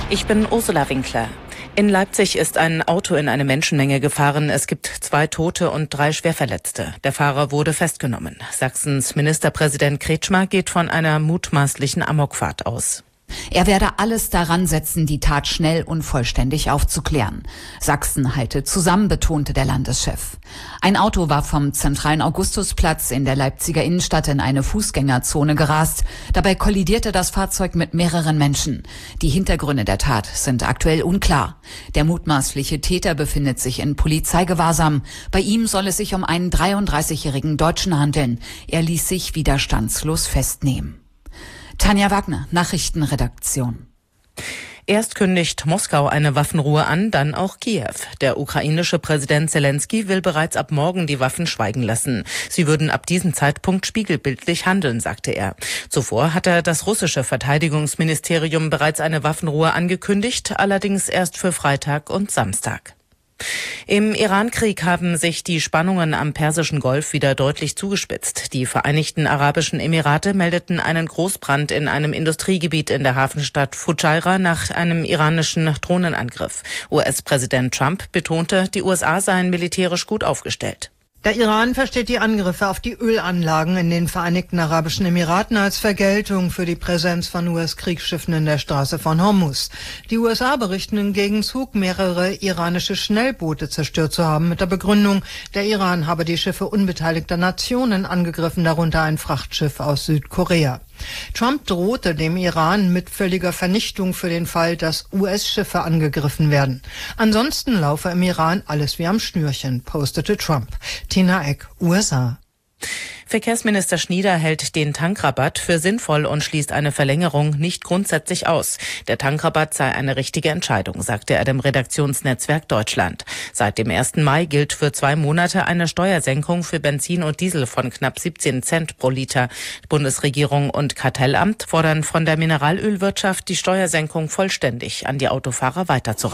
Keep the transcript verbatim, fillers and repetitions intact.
Ich bin Ursula Winkler. In Leipzig ist ein Auto in eine Menschenmenge gefahren. Es gibt zwei Tote und drei Schwerverletzte. Der Fahrer wurde festgenommen. Sachsens Ministerpräsident Kretschmer geht von einer mutmaßlichen Amokfahrt aus. Er werde alles daran setzen, die Tat schnell und vollständig aufzuklären. Sachsen halte zusammen, betonte der Landeschef. Ein Auto war vom zentralen Augustusplatz in der Leipziger Innenstadt in eine Fußgängerzone gerast. Dabei kollidierte das Fahrzeug mit mehreren Menschen. Die Hintergründe der Tat sind aktuell unklar. Der mutmaßliche Täter befindet sich in Polizeigewahrsam. Bei ihm soll es sich um einen dreiunddreißigjährigen Deutschen handeln. Er ließ sich widerstandslos festnehmen. Tanja Wagner, Nachrichtenredaktion. Erst kündigt Moskau eine Waffenruhe an, dann auch Kiew. Der ukrainische Präsident Zelensky will bereits ab morgen die Waffen schweigen lassen. Sie würden ab diesem Zeitpunkt spiegelbildlich handeln, sagte er. Zuvor hatte das russische Verteidigungsministerium bereits eine Waffenruhe angekündigt, allerdings erst für Freitag und Samstag. Im Iran-Krieg haben sich die Spannungen am Persischen Golf wieder deutlich zugespitzt. Die Vereinigten Arabischen Emirate meldeten einen Großbrand in einem Industriegebiet in der Hafenstadt Fujairah nach einem iranischen Drohnenangriff. U S-Präsident Trump betonte, die U S A seien militärisch gut aufgestellt. Der Iran versteht die Angriffe auf die Ölanlagen in den Vereinigten Arabischen Emiraten als Vergeltung für die Präsenz von U S-Kriegsschiffen in der Straße von Hormuz. Die U S A berichten im Gegenzug, mehrere iranische Schnellboote zerstört zu haben, mit der Begründung, der Iran habe die Schiffe unbeteiligter Nationen angegriffen, darunter ein Frachtschiff aus Südkorea. Trump drohte dem Iran mit völliger Vernichtung für den Fall, dass U S-Schiffe angegriffen werden. Ansonsten laufe im Iran alles wie am Schnürchen, postete Trump. Tina Eck, U S A. Verkehrsminister Schnieder hält den Tankrabatt für sinnvoll und schließt eine Verlängerung nicht grundsätzlich aus. Der Tankrabatt sei eine richtige Entscheidung, sagte er dem Redaktionsnetzwerk Deutschland. Seit dem ersten Mai gilt für zwei Monate eine Steuersenkung für Benzin und Diesel von knapp siebzehn Cent pro Liter. Bundesregierung und Kartellamt fordern von der Mineralölwirtschaft, die Steuersenkung vollständig an die Autofahrer weiterzureichen.